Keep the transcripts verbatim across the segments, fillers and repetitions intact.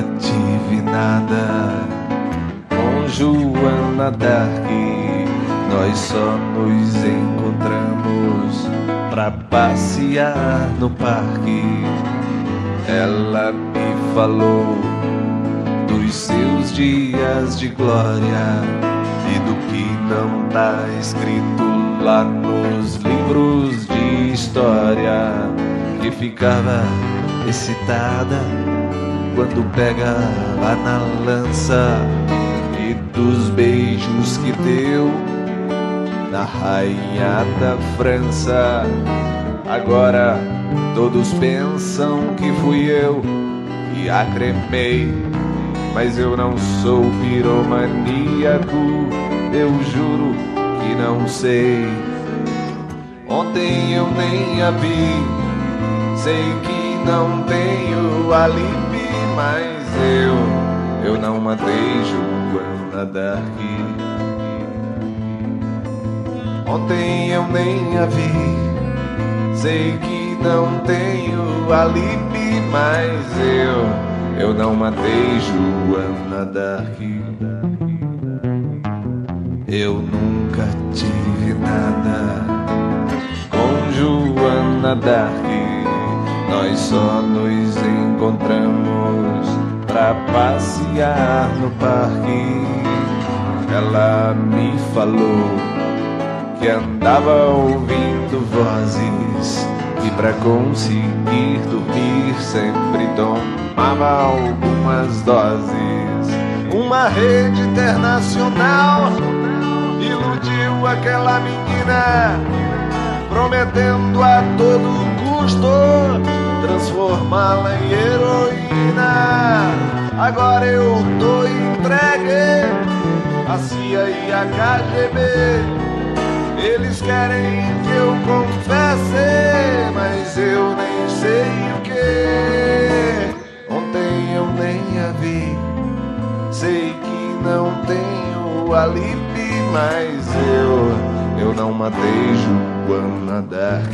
tive nada com Joana Dark. Nós só nos encontramos pra passear no parque. Ela me falou dos seus dias de glória e do que não tá escrito lá nos livros de história, que ficava excitada quando pega lá na lança, e dos beijos que deu na rainha da França. Agora todos pensam que fui eu que a cremei, mas eu não sou piromaníaco, eu juro que não sei. Ontem eu nem a vi, sei que não tenho alibi, mas eu, eu não matei Joana Dark. Ontem eu nem a vi, sei que não tenho alibi, mas eu, eu não matei Joana Dark. Eu nunca tive nada com Joana Dark. Nós só nos encontramos pra passear no parque. Ela me falou que andava ouvindo vozes e pra conseguir dormir sempre tomava algumas doses. Uma rede internacional iludiu aquela menina, prometendo a todo custo transformá-la em heroína. Agora eu tô entregue a C I A e a K G B. Eles querem que eu confesse, mas eu nem sei o que. Ontem eu nem a vi, sei que não tenho alibi, mas eu, eu não matei Joana Dark.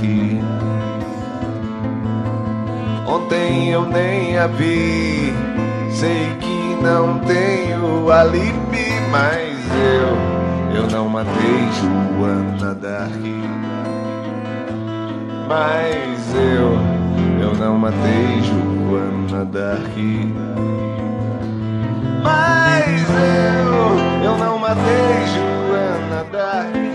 Ontem eu nem a vi, sei que não tenho alibi, mas eu, eu não matei Joana Dark. Mas eu, eu não matei Joana Dark. Mas eu, eu não matei Joana Dark.